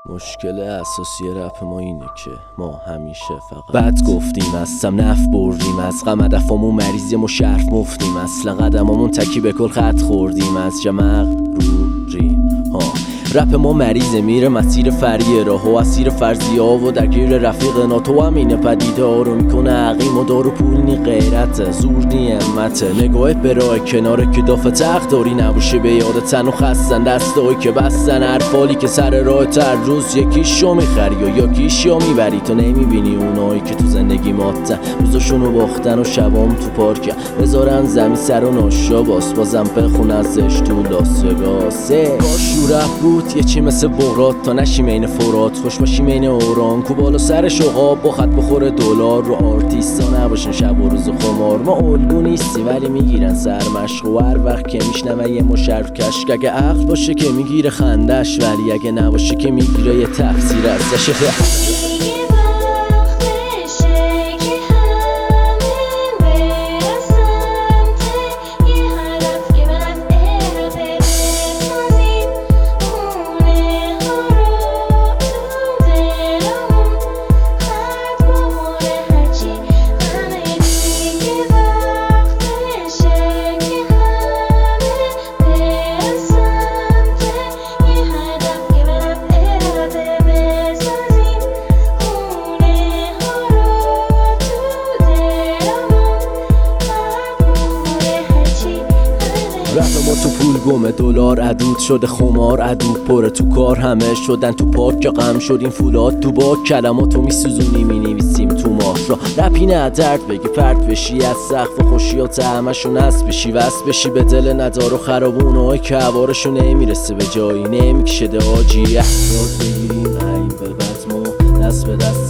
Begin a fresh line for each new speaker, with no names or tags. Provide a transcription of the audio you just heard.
مشکل اساسی رپ ما اینه که ما همیشه فقط بد گفتیم، هستم نف بردیم از غم، هدفمون مریضیم و شرف مفتیم، اصلا قدممون تکی به کل خط خوردیم، از جمع روریم رپ ما مریضه، میره مسیر فریه راه و اسیر فرضیه ها و درگیر رفیق ناتو همینه، پدیده ها رو میکنه عقیم و دار و پول نی غیرته، زور نی همته، نگاه به راه کناره که دافه تخت داری نباشه به یاد تن و خستن دستایی که بستن، هر فالی که سر راه تر روز یکیشو میخری و یکیشو میبری، تو نمیبینی اونایی که تو زندگی ماتن روزشونو باختن و شبام تو پارکن بذارن زمین سر و ناشا بازم بخون ازش تو لاس وگاسه. کاش رو رپ بود یه چی مثل بغرات تا نشیم این فرات، خوش باشیم این اوران کو بالا سر شقاب با خط بخور دلار، رو آرتیستا نباشن شب و روز خمار، ما الگو نیستی ولی میگیرن سرمشق و هر وقت که میشنم یه مشرف کشک، اگه عقل باشه که میگیره خندش ولی اگه نباشه که میگیره یه تفسیر ازش. رفت ما تو پول گمه دلار عدود شده خمار عدود پره تو کار همه شدن تو پاک که غم شدیم فولاد تو باک کلماتو میسوزونی مینویسیم تو ماه را رپی نه درد بگی پرت بشی از سقف خوشیات همشون هست بشی وست بشی به دل ندار و خرابونهای که عوارشون نمیرسه به جایی نمیکشه ده آجی احساس بگیریم غیب به بزمو دست به دست